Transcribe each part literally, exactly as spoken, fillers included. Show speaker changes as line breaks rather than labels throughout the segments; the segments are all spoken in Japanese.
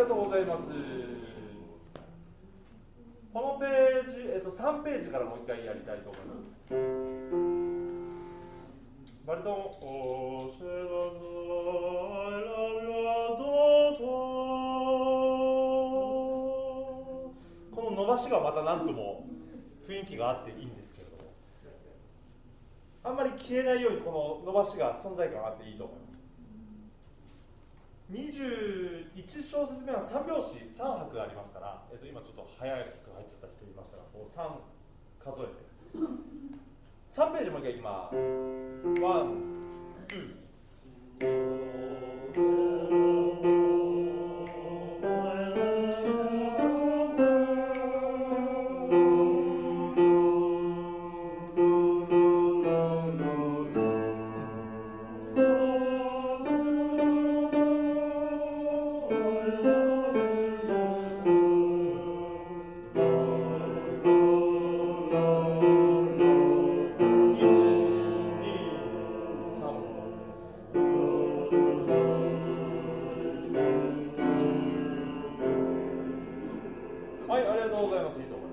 とうございます。このページ、えっと、さんページからもう一回やりたいと思います。バリトン、おー、シェランド、I love your daughter。この伸ばしがまたなんとも雰囲気があっていいんですけれども、あんまり消えないようにこの伸ばしが存在感があっていいと思います。にじゅういち小節目はさん拍子さん拍ありますから、えっと、今ちょっと早く入っちゃった人いましたらこうさん数えてさんページもう一回いきます。ワン、ツー。はい、ありがとうございます。いいと思います。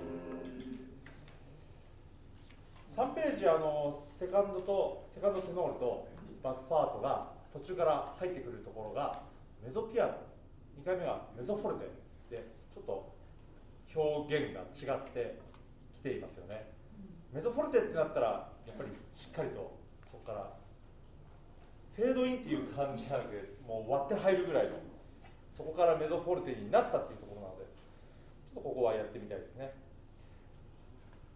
さんページ、あのセカンドとセカンドテノールとバスパートが途中から入ってくるところがメゾピアノ、にかいめはメゾフォルテでちょっと表現が違ってきていますよね。メゾフォルテってなったらやっぱりしっかりとそこからフェードインっていう感じじゃなくて、もう割って入るぐらいの、そこからメゾフォルテになったっていうところなので、ちょっとここはやってみたいですね。